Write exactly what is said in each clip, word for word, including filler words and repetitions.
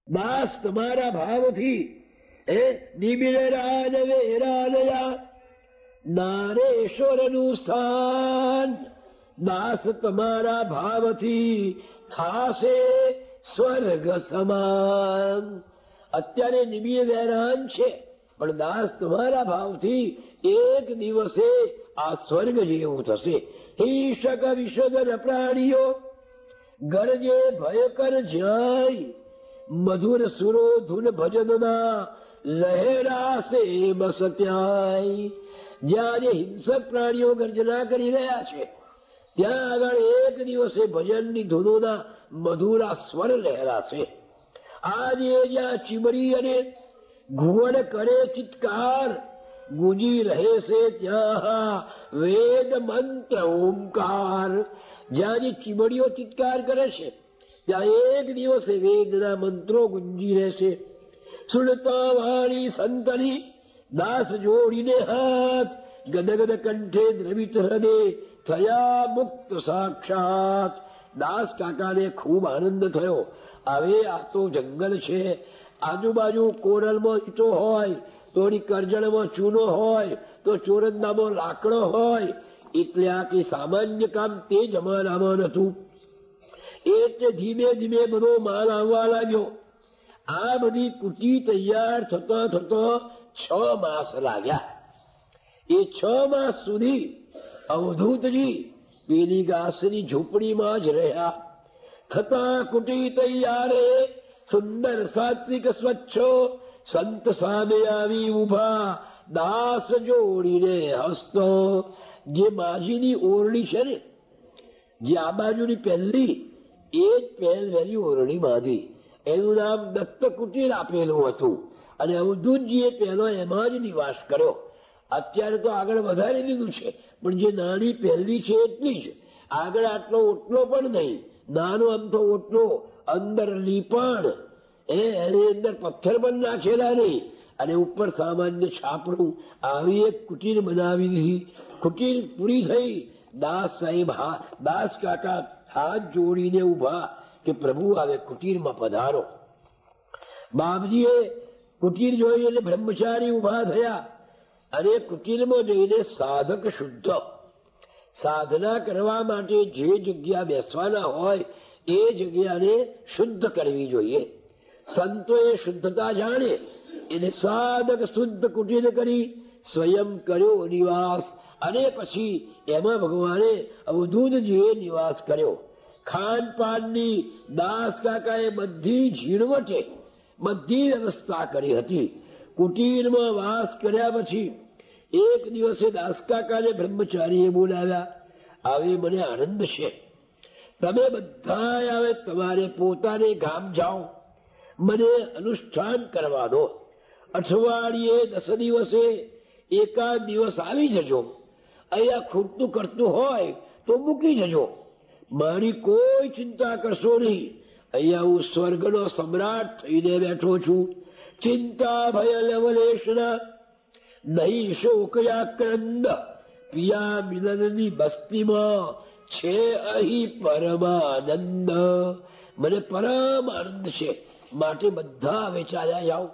દાસ તમારા ભાવથી એ નિબિડ રાજ વેરાનયા નારેશ્વર નું સ્થાન દાસ તમારા ભાવથી થાશે સ્વર્ગ સમાન. અત્યારે નિબિડ વેરાન છે, પણ દાસ તમારા ભાવથી એક દિવસે આ સ્વર્ગ જેવું થશે. હિંસક વિષદર પ્રાણીઓ ગરજે ભયકર જાય મધુર સુરો ધૂન ભજનના લહેરાશે બસ ત્યાંય. જ્યાં જે હિંસક પ્રાણીઓ ગર્જના કરી રહ્યા છે ત્યાં આગળ એક દિવસે ભજનની ધૂનોના મધુરા સ્વર લહેરાશે. આજે જ્યાં ચીમરી અને ઘુવડ કરે ચિત્કાર ગુંજી રહેશે ત્યાં વેદ મંત્ર ઓમકાર. જ્યાં જે ચીમડીઓ ચિત્કાર કરે છે ત્યાં એક દિવસે વેદના મંત્રો ગુંજી રહેશે. સુનતા વાણી સંતની દાસ જોડીને હાથ ગદગદ કંઠે દ્રવિત હૃદય થયા મુક્ત સાક્ષાત. દાસ કાકાને ખૂબ આનંદ થયો. હવે આ તો જંગલ છે, આજુબાજુ કોરલમાં ઈંટો હોય, થોડી કરજણમાં ચૂનો હોય, તો ચોરંદામાં લાકડો હોય, એટલે આ કઈ સામાન્ય કામ તે જમાનામાં નતું. એટલે ધીમે ધીમે બધો માલ આવવા લાગ્યો. આ બધી કુટી તૈયાર થતા થતા છ માસ લાગ્યા. એ છ માસ સુધી અવધૂતજી પેલી ઘાસની ઝૂંપડીમાં જ રહ્યા. થતા કુટી તૈયારે સુંદર સાત્વિક સ્વચ્છો સંત સામે આવી ઉભા દાસ જોડીને હસતો. જે માજીની ઓરડી છે ને, જે આ બાજુની પહેલી એ જ પહેલી ઓરડી બાંધી. એનું નામ દત્ત કુટીર આપેલું હતું અને અવધૂતજીએ પહેલો એમાં જ નિવાસ કર્યો. અત્યારે તો આગળ વધારી દીધું છે, પણ જે નાની પહેલી છે એટલી જ. આગળ આટલો ઓટલો પણ નહીં, નાનો આમ તો ઓટલો, અંદર લીપણ, એની અંદર પથ્થર પણ નાખેલા નહીં, અને ઉપર સામાન્ય છાપડું. આવી એક કુટીર બનાવી દીધી. કુટીર પૂરી થઈ. દાસ સાહેબ હા દાસ કાકા હાથ જોડીને ઉભા કે પ્રભુ આવે કુટીરમાં પધારો. બાપજીએ કુટીર જોઈ એટલે બ્રહ્મચારી ઉભા થયા અને કુટીરમાં જઈને સાધક શુદ્ધ સાધના કરવા માટે જે જગ્યા બેસવાના હોય એ જગ્યાને શુદ્ધ કરવી જોઈએ. સંતોએ શુદ્ધતા જાણે એને સાધક શુદ્ધ કુટીર કરી સ્વયં કર્યો નિવાસ. અને પછી એમાં ભગવાને અવધૂતજીએ નિવાસ કર્યો. ખાનપાનની દાસ કાકાએ બધી ઝીણવટે બધી વ્યવસ્થા કરી હતી. કુટીરમાં વાસ કર્યા પછી એક દિવસે દાસ કાકાને બ્રહ્મચારીએ બોલાવ્યા. હવે મને આનંદ છે, તમે બધા હવે તમારે પોતાને ગામ જાઓ, મને અનુષ્ઠાન કરવા દો. અઠવાડિયે દસ દિવસે એકાદ દિવસ આવી જજો. અહીંયા ખૂટતું કરતું હોય તો મૂકી જજો. મારી કોઈ ચિંતા કરશો નહીં. અહીંયા હું સ્વર્ગનો સમ્રાટ થઈને બેઠો છું. ચિંતા ભય લવલેશના નહીં શોકયાક્રંદ. પિયા મિલનની બસ્તીમાં છે અહીં પરમાનંદ. મને પરમ આનંદ છે, માટે બધા હવે ચાલ્યા જાઓ.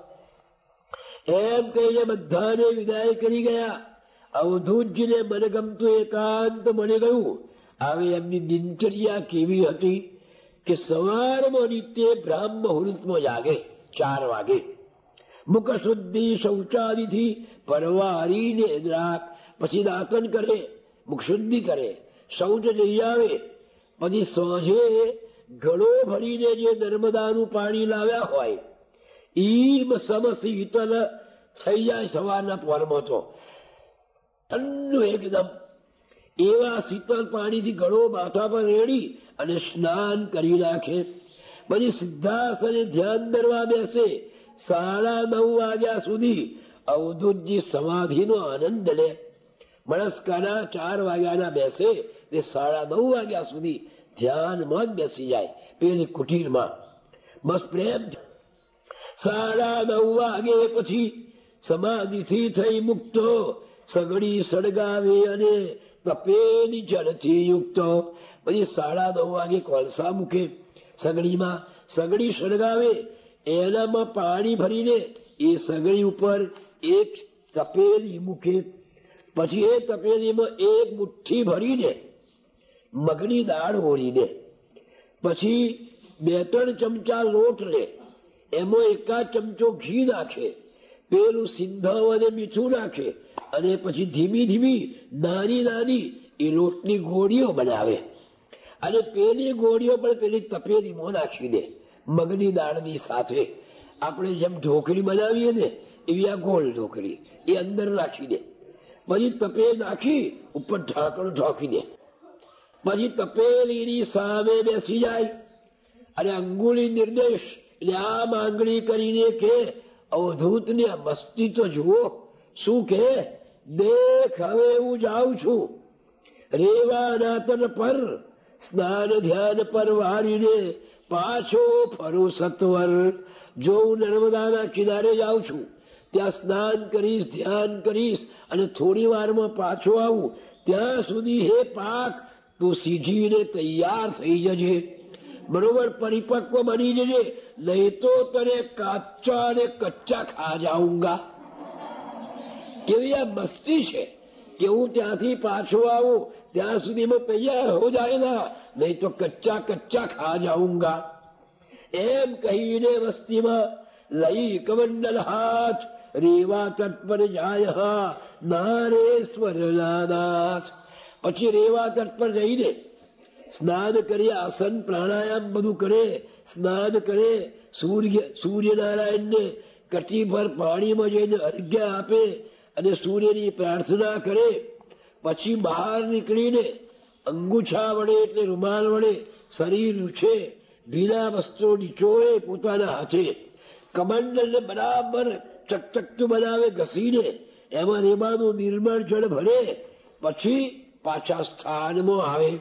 એમ કહીને બધાને વિદાય કરી ગયા. અવધૂતજીને મને ગમતું એકાંત મળી ગયું. હવે એમની દિનચર્યા કેવી હતી કે સવારમાં નિત્ય બ્રાહ્મ મુહૂર્તમાં જાગે ચાર વાગે. મુખ શુદ્ધિ શૌચાદિથી પરવારીને દ્રાક, પછી દાંતન કરે, મુખ શુદ્ધિ કરે, શૌચ જઈ આવે. પછી સાંજે ગળો ભરીને જે નર્મદાનું પાણી લાવ્યા હોય ઈમ સમ શીતલ થઈ જાય. સવારના પોરમાં તો ઠંડુ એકદમ એવા શીતળ પાણીથી ગળો માથા પર રેડી અને સ્નાન કરી નાખે. પછી સિદ્ધાસને ધ્યાન ધરવા બેસે. સાડા નવ વાગ્યા સુધી અવધૂતજી સમાધિનો આનંદ લે. મણસ્કાના ચાર વાગ્યાના બેસે તે સાડા નવ વાગ્યા સુધી ધ્યાનમાં જ બેસી જાય પેલી કુટીરમાં. બસ પ્રેમ. સાડા નવ વાગે પછી સમાધિથી થઈ મુક્તો સગડી સળગાવે અને તપેલી જળથી યુક્ત. પછી સાડા નવ વાગે કોલસા મૂકે સગડીમાં, સગડી સળગાવે એનામાં પાણી ભરીને એ સગડી ઉપર એક તપેલી મૂકે, પછી એ તપેલીમાં એક મુઠ્ઠી ભરીને મગની દાળ ઓળીને, પછી બે ત્રણ ચમચા લોટ લે, એમાં એકાદ ચમચો ઘી નાખે, પેલું સિંધાવ અને મીઠું નાખે, અને પછી ધીમી ધીમી નાની નાની એ લોટની ગોળીઓ બનાવે, અને પેલી ગોળીઓ પણ પેલી તપેલીમાં નાખી દે મગની દાળની સાથે. આપણે જેમ ઢોકળી બનાવીએ ને એવી આ ગોળ ઢોકળી એ અંદર નાખી દે, પછી તપેલ નાખી ઉપર ઢાંકણ ઢોકી દે, પછી તપેલીની સામે બેસી જાય અને અંગુલી નિર્દેશ એટલે આમ આંગળી કરીને કે અવધૂત ને મસ્તી તો જુઓ, શું કે દેખ હવે હું જાઉં છું રેવા નાતન પર સ્નાન ધ્યાન પર વારીને પાછો ફરું સત્વર. જો હું નર્મદાના કિનારે જાઉં છું, ત્યાં સ્નાન કરીશ, ધ્યાન કરીશ અને થોડી વારમાં પાછો આવું, ત્યાં સુધી હે પાક તું સીજીને તૈયાર થઈ જજે, બરોબર પરિપક્વ બની જજે, નહીં તો તને કાચા અને કચ્ચા ખા જાઉંગા. કેવી આ મસ્તી છે કે હું ત્યાંથી પાછો આવું ત્યાં સુધીમાં તૈયાર હો જાય ના, નહીં તો કચ્ચા કચ્ચા ખા જાઉંગા. એમ કહીને વસ્તીમાં લઈ કમંડલ હાથ રેવા તટ પર જાય નારેશ્વર નાથ. પછી રેવા તટ પર જઈને સ્નાન કરી આસન પ્રાણાયામ બધું કરે, સ્નાન કરે, સૂર્ય સૂર્યનારાયણને કટીભર પાણીમાં જઈને અર્ઘ્ય આપે અને સૂર્યની પ્રાર્થના કરે. પછી બહાર નીકળીને અંગુછા વડે એટલે રૂમાલ વડે શરીર રૂછે, ભીના વસ્ત્રો નીચોળે પોતાના હાથે, કમંડલને બરાબર ચકચકતું બનાવે ઘસીને, એમાં રેબાનું નિર્મળ જળ ભરે, પછી પાછા સ્થાનમાં આવે.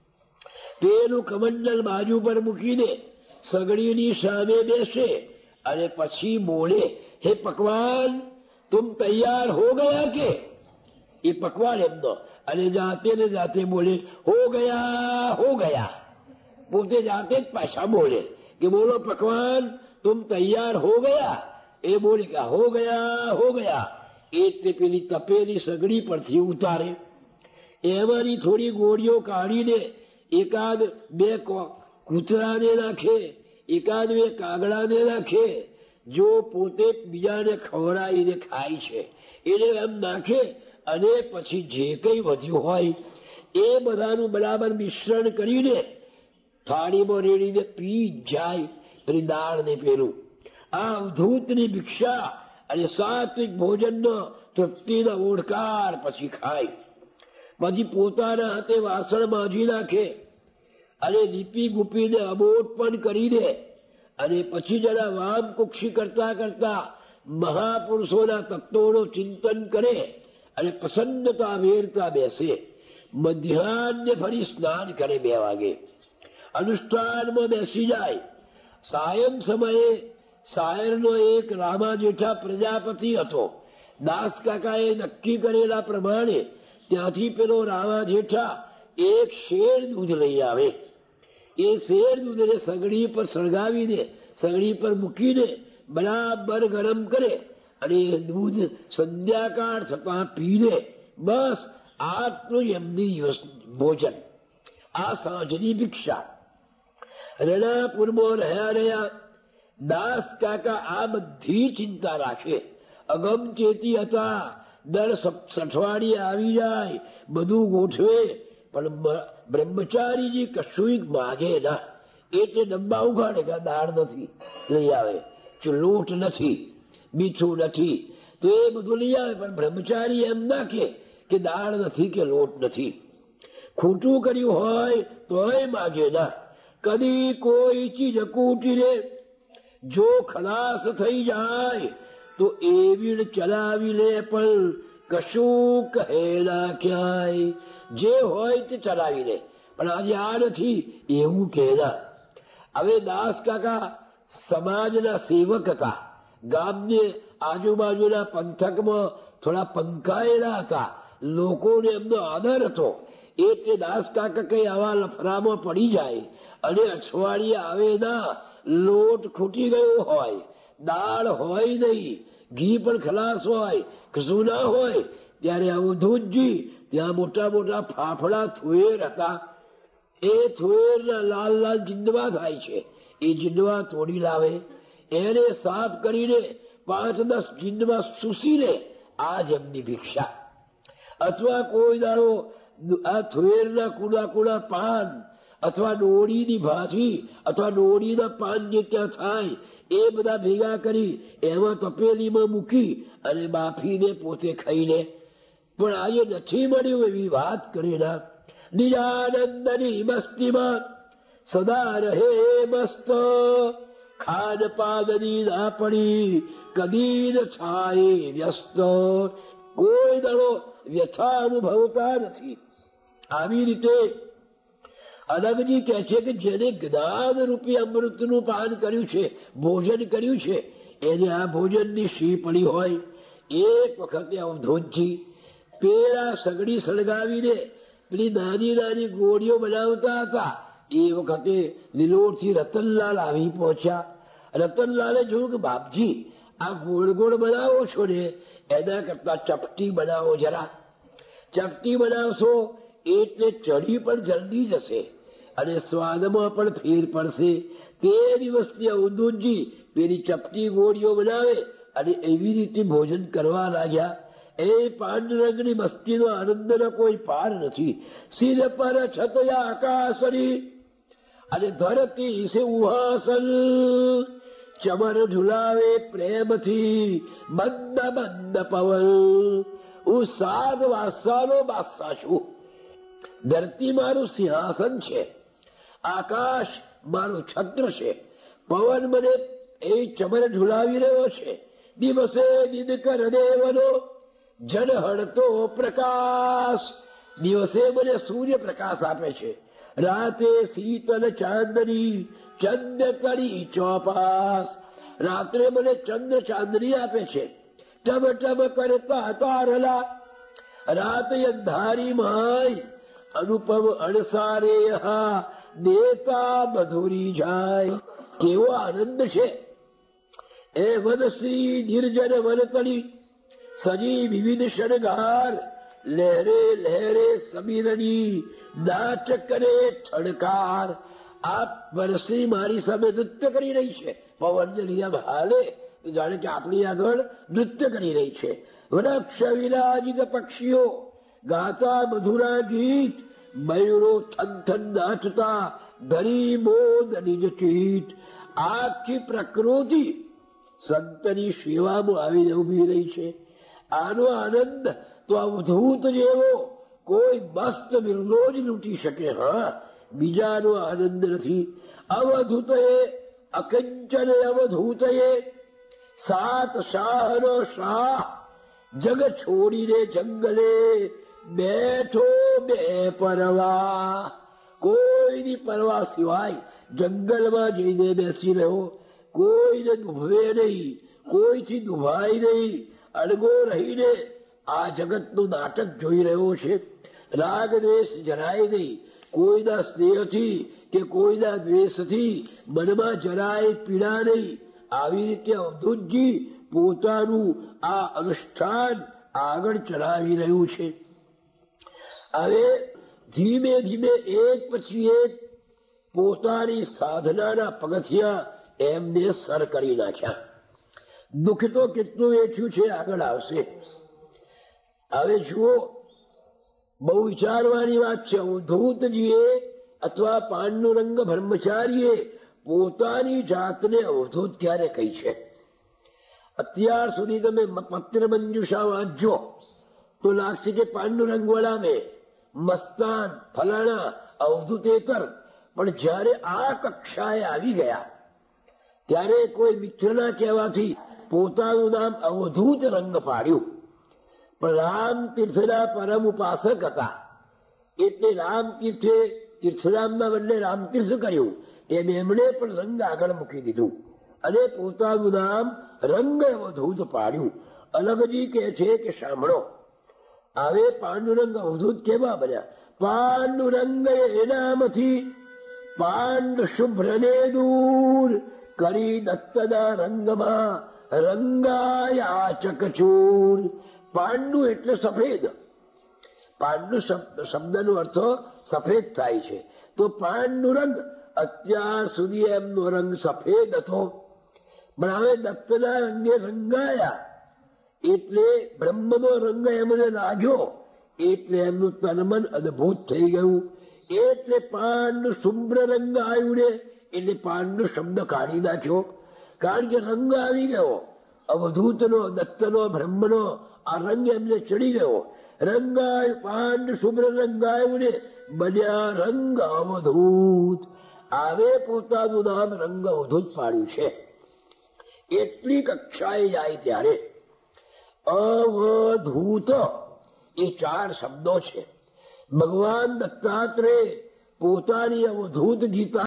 પેલું કમંડલ બાજુ પર મૂકીને સગડીની સામે બેસે અને પછી બોલે, હે પકવાન તુમ તૈયાર હો ગયા કે? એ પકવાન એમનો, અને જાતે ને જાતે બોલે હો ગયા હો ગયા, પોતે જાતે જ પાછા બોલે કે બોલો પકવાન તુમ તૈયાર હો ગયા. એ બોલે કે હો ગયા હો ગયા. એટલે પેલી તપેલી સગડી પરથી ઉતારે, એમાંની થોડી ગોળીઓ કાઢીને એકાદ બે કૂતરાને નાખે, એકાદ બે કાગડાને નાખે. જો પોતે બીજાને ખવડાવીને ખાય છે એને એમ નાખે, અને પછી જે કઈ વધ્યું હોય એ બધાનું બરાબર મિશ્રણ કરીને થાળીમાં રેડીને પી જાય પેલી દાળ ને પેલું. આ અવધૂતની ભિક્ષા અને સાત્વિક ભોજનનો તૃપ્તિનો ઓળકાર પછી ખાય. પછી પોતાના હાથે વાસણ માંજી નાખે અને લીપી ગુપીને અબોટ પણ કરી દે, અને પછી જરા વામ કુક્ષી કરતા કરતા મહાપુરુષોના તત્વોનું ચિંતન કરે અને પ્રસન્નતા વેરતા બેસે. મધ્યાહને ફરી સ્નાન કરે, બે વાગે અનુષ્ઠાનમાં બેસી જાય. સાયં સમયે સાયરનો એક રામા જેઠા પ્રજાપતિ હતો. દાસ કાકાએ નક્કી કરેલા પ્રમાણે ત્યાંથી પેલો રામા જેઠા એક શેર દૂધ લઈ આવે. એ શેર દૂધને સગડી પર સળગાવીને સગડી પર મૂકીને બરાબર ગરમ કરે અને દૂધ સંધ્યાકાળ થતા પીને. બસ આટલું એમની ભોજન, આ સાંજની ભિક્ષા. રણાપુરમાં રહ્યા રહ્યા દાસ કાકા આ બધી ચિંતા રાખે. અગમચેતી હતા, દર સઠવાડીએ આવી જાય, બધું ગોઠવે, પણ બ્રહ્મચારીજી કશું માગે ના. એટલે ડબ્બા ઉઘાડે કે દાળ નથી લઈ આવે, લોટ નથી, મીઠું નથી, તો એ બધું લઈ આવે. પણ બ્રહ્મચારી એમ ના કે દાળ નથી કે લોટ નથી. ખોટું કર્યું હોય તોય માગે ના. કદી કોઈ ચીજ કૂટી રે, જો ખલાસ થઈ જાય તો એવી ચલાવી લે, પણ કશું કહે ના ક્યાંય. જે હોય તે ચલાવી લે, પણ આજે આ નથી એવું કહેના. હવે દાસ કાકા સમાજના સેવક હતા, ગામને આજુબાજુના પંથકમાં થોડા પંકાયેલા હતા, લોકોને એમનો આદર હતો. એટલે દાસ કાકા કઈ આવા લફરામાં પડી જાય અને અઠવાડિયે આવે ના લોટ ખૂટી ગયો હોય, દાળ હોય નહીં, ઘી પણ ખલાસ હોય, કશું ના હોય, ત્યારે અવધૂતજી ત્યાં મોટા મોટા ફાફડા થુએર હતા. એ થુએરના લાલ લાલ જીંડવા થાય છે. એ જીંડવા તોડી લાવે, એને સાફ કરીને પાંચ દસ જીંડવા સૂસી લે. આ જ એમની ભિક્ષા. અથવા કોઈ દાડો આ થુએરના કુડા કુડા પાન અથવા ડોળીની ભાજી અથવા ડોળીના પાન જે ત્યાં થાય એ બધા ભેગા કરી એમાં તપેલીમાં મૂકી અને બાફીને પોતે ખાઈ લે. પણ આજે નથી મળ્યું એવી વાત કરીને નિજાનંદની મસ્તીમાં સદા રહે મસ્ત. ખાન પાનની ના પડી કદી ન થાય વ્યસ્ત. કોઈ દળો વ્યથા અનુભવતા નથી. આવી રીતે અનંતજી કહે છે કે જેને જ્ઞાન રૂપી અમૃતનું પાન કર્યું છે, ભોજન કર્યું છે, એને આ ભોજનની શી પડી હોય. એક વખતે અવધૂતજી પેલા સગડી સળગાવીને પેલી નાની નાની ગોળીઓ બનાવતા હતા. એ વખતે લીલોડથી રતનલાલ આવી પહોંચ્યા. રતનલાલે જોયું કે બાપજી આ ગોળ ગોળ બનાવો છો ને, એના કરતા ચપટી બનાવો જરા. ચપટી બનાવશો એટલે ચડી પણ જલ્દી જશે અને સ્વાદમાં પણ ફેર પડશે. તે દિવસથી અવધૂતજી પેલી ચપટી ગોળીઓ બનાવે અને એવી રીતે ભોજન કરવા લાગ્યા. એ પાંડુરંગની મસ્તીનો આનંદનો કોઈ પાર નથી. સિર પર છતયા આકાશની અને ધરતી સે ઉહાસન. ચમર ઝુલાવે પ્રેમથી મંદ મંદ પવન. હું સાત વાસાનો બાદશાહ છું. ધરતી મારું સિંહાસન છે, આકાશ મારું છત્ર છે, પવન મને એ ચમર ઝુલાવી રહ્યો છે. દિવસે દિનકર દેવનો જન હળતો પ્રકાશ. દિવસે મને સૂર્ય પ્રકાશ આપે છે, રાતે શીતલ ચાંદની ચંદ્ર તળી ચોપાસ. રાત્રે મને ચંદ્ર ચાંદની આપે છે, ટબ ટબ કરતા તારલા. રાત અંધારી માય અનુપમ અણસારે દેતા મધુરી જાય. કેવો આનંદ છે. એ વનશ્રી નિર્જન વનતળી સજી વિવિધ શણગાર. લહેરે લહેરે સમીરની નાચ કરે ઠડકાર. આ વનશ્રી મારી સામે નૃત્ય કરી રહી છે. પવન લીલા હાલે તો જાણે કે આપણી આગળ નૃત્ય કરી રહી છે. વૃક્ષ વિરાજિત પક્ષીઓ ગાતા મધુરા ગીત. મયુરો થન થન નાચતા ધરી મોદ નિજ ચીત. આખી પ્રકૃતિ સંતની સેવામાં આવીને ઉભી રહી છે. આનો આનંદ તો અવધૂત જેવો કોઈ મસ્ત બિરલો જ લૂંટી શકે. હા, બીજાનો આનંદ નથી. અવધૂતએ અકંચન અવધૂતએ સાત શાહનો શાહ. જગ છોડીને જંગલે બેઠો બે પરવા. કોઈની પરવા સિવાય જંગલમાં જઈને બેસી રહ્યો. કોઈને દુભવે નહીં, કોઈથી દુભાય નહીં. અડગો રહીને આ જગતનું નાટક જોઈ રહ્યો છે. રાગ દ્વેષ જરાય નહીં. કોઈના સ્નેહથી કે કોઈના દ્વેષથી મનમાં જરાય પીડા નહીં. આવી રીતે અવધૂતજી પોતાનું આ અનુષ્ઠાન આગળ ચલાવી રહ્યું છે. હવે ધીમે ધીમે એક પછી એક પોતાની સાધનાના પગથિયા એમને સર કરી નાખ્યા. દુઃખ તો કેટલું વેઠ્યું છે આગળ આવશે. હવે જુઓ, બહુ વિચારવાની વાત છે. અવધૂતજીએ અથવા પાંડુરંગ બ્રહ્મચારીએ પોતાની જાતને અવધૂત ક્યારે કહી છે? અત્યાર સુધી તમે પત્ર મંજુષા વાંચજો તો લાગશે કે પાંડુરંગ વડામે મસ્તાન ફલાણા અવધૂતેતર. પણ જ્યારે આ કક્ષાએ આવી ગયા ત્યારે કોઈ મિત્રના કહેવાથી પોતાનું નામ અવધૂત રંગ પાડ્યું. પણ રામ તીર્થના પરમ ઉપાસક હતા એટલે રામ તીર્થે તીર્થરામના બદલે રામતીર્થ કર્યું. એમ એમણે પણ રંગ આગળ મૂકી દીધું અને પોતાનું નામ રંગ અવધૂત પાડ્યું. અલગજી કહે છે કે સાંભળો, હવે પાંડુરંગ અવધૂત કેવા બન્યા? પાંડુરંગ એ નામથી પાંડ શુભ્રને દૂર કરી દત્તના રંગમાં રંગાયા ચકચૂર. પાંડુ એટલે સફેદ. પાંડુ શબ્દનો અર્થ સફેદ થાય છે. તો પાંડુ રંગ, અત્યાર સુધી એમનો રંગ સફેદ હતો, પણ હવે દત્તના રંગે રંગાયા એટલે બ્રહ્મનો રંગ એમને લાગ્યો એટલે એમનું તનમન અદભુત થઈ ગયું. એટલે પાંડુ શુભ્ર રંગ આવ્યું એટલે પાંડુ શબ્દ કાઢી નાખ્યો, કારણ કે રંગ આવી ગયો. અવધૂતનો, દત્તનો, બ્રહ્મનો આ રંગ એમને ચડી ગયો. રંગાય પાંડુ શુભ્ર રંગાયું ને બન્યા રંગ અવધૂત. આવે પોતાનું નામ રંગ અવધૂત પાડ્યું છે. એટલી કક્ષાએ જાય ત્યારે અવધૂત એ ચાર શબ્દો છે. ભગવાન દત્તાત્રેય પોતાની અવધૂત ગીતા